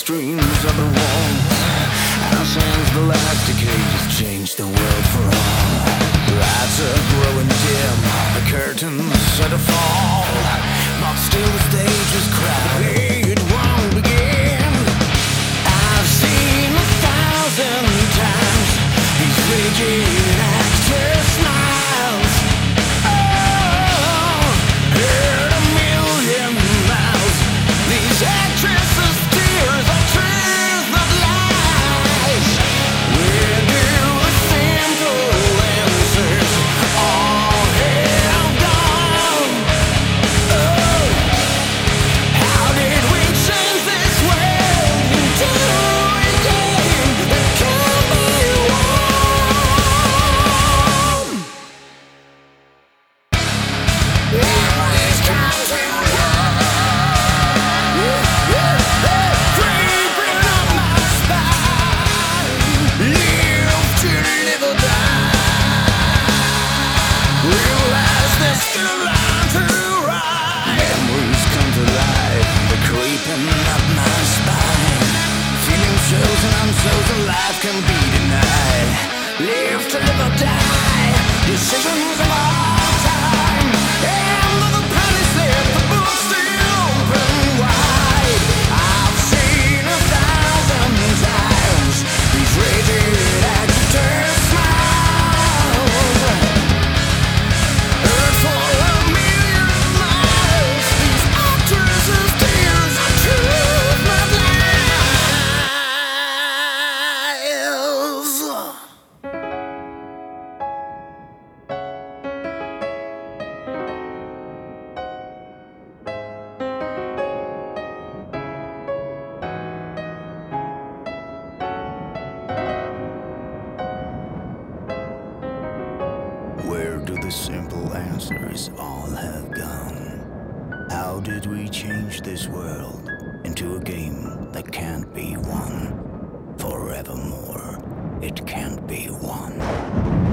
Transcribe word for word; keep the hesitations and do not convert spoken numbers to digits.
extremes of the wall. And since the last decade has changed the world for all, lights are growing dim, the curtains are to fall, but still the stage is crowded, it won't begin. I've seen a thousand times these rigid actors' smiles. Oh, heard a million miles. These actresses' tears are truth, not lies. Where do the simple answers all have gone? Oh, how did we change this world into a game that can't be won? Everybody's come to creeping up my spine. Live to live or die. Realize there's still a line to ride. Memories come to life, they're creeping up my spine. Feeling chosen, I'm chosen, life can be denied. Live to live or die. Decisions of all time. End of the penny slip, the book's still open wide. I've seen a thousand times these rigid actors' smiles. Heard for a million miles. These actresses' tears are truth, not lies. Where do the simple answers all have gone? How did we change this world into a game that can't be won? Forevermore, it can't be won.